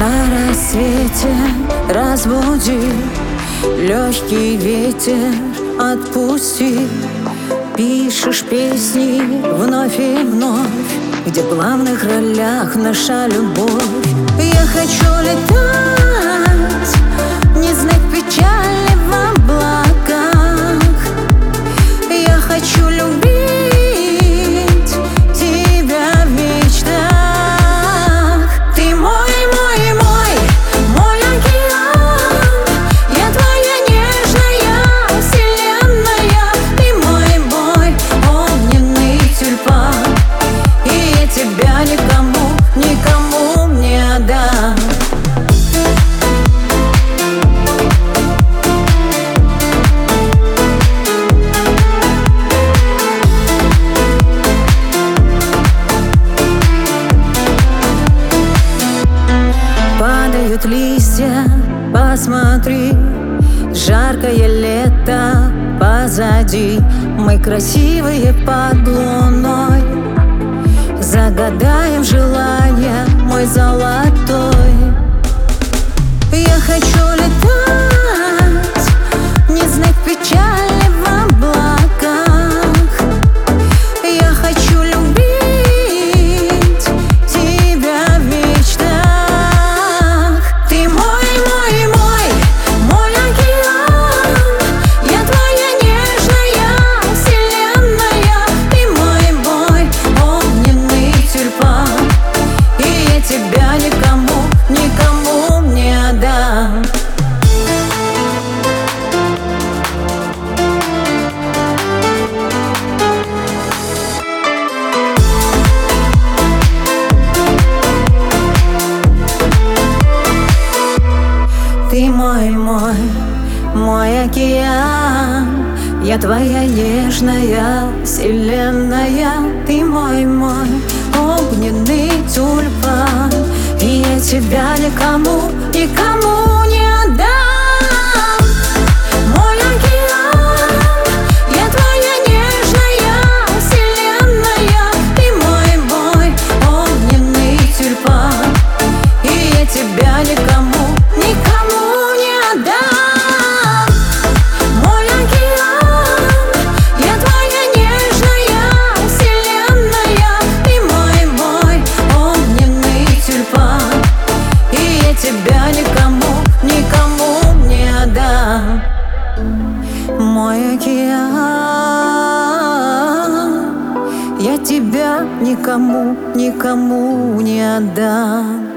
На рассвете разбуди, легкий ветер отпусти. Пишешь песни вновь и вновь, где в главных ролях наша любовь. Я хочу летать, не знать печали в облаках. Я хочу любить тебя в мечтах. Ты мой, мой, мой, мой океан. Я твоя нежная вселенная. Ты мой, мой огненный тюльпан. И я тебя никому, никому не отдам. Падают листья, посмотри, жаркое лето позади. Мы красивые под луной, загадаем желание, мой золотой. Я хочу летать, не знать печали в облаках. Я хочу любить тебя в мечтах. Ты мой, мой, мой, мой океан. Я твоя нежная вселенная. Ты мой, мой огненный тюльпан. И я тебя никому, никому не отдам. Ты мой, мой, мой океан. Я твоя нежная вселенная. Ты мой, мой огненный тюльпан. И я тебя никому, никому не отдам. Мой океан, я твоя нежная вселенная. Ты мой, мой огненный тюльпан. И я тебя никому, никому не отдам. Мой океан, я твоя нежная вселенная. Ты мой, мой огненный тюльпан. И я тебя никому, никому не отдам. Мой океан, я тебя никому, никому не отдам.